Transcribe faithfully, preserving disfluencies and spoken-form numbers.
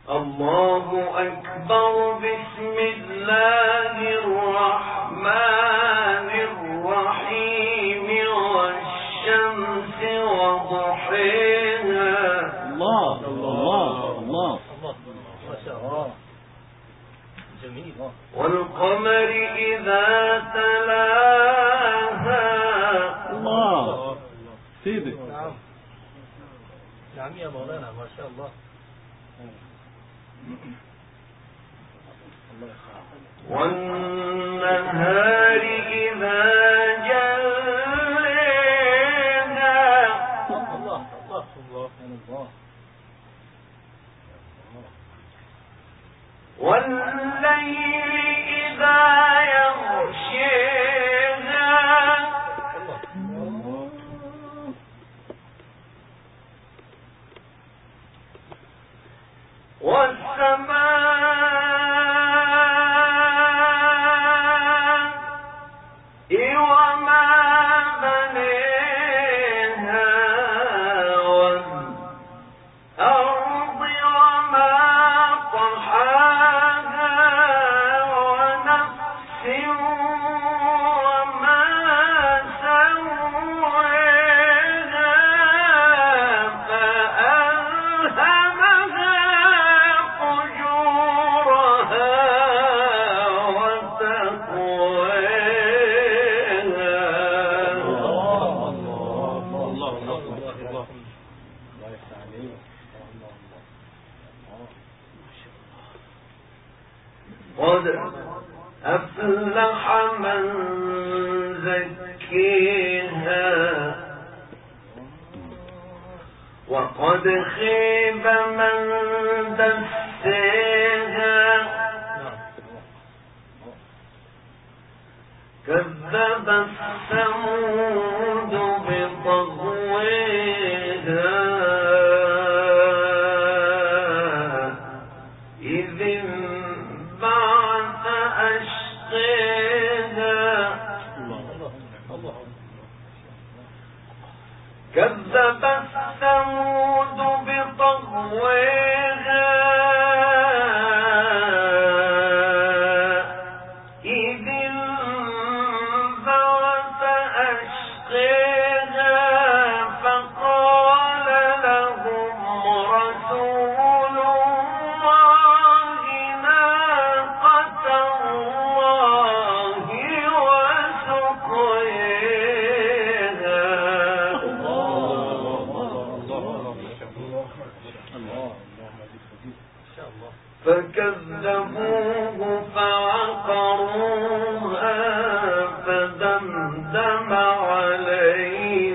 الله أكبر. بسم الله الرحمن الرحيم. والشمس وضحيها. الله الله الله ما شاء الله جميل. والقمر إذا تلاها. الله سيدي. نعم نعم يا مولانا ما شاء الله. والنهار إذا جلاها. الله الله الله. والليل إذا يغشاها. والسماء وما بنيها. والأرض وما طحاها. ونفس وما سواها. فألهمها فجورها وتقواها. قد أفلح من زكيها. وقد خيب من دساها. كذب الثمود بطغواها. إذ انبعث أشقاها. كذب الثمود بطغواها. إذ انبعث أشقاها. فقال لهم رسول الله ناقة الله وسقياها. فكذبوه فعقروها. فدمدم عليهم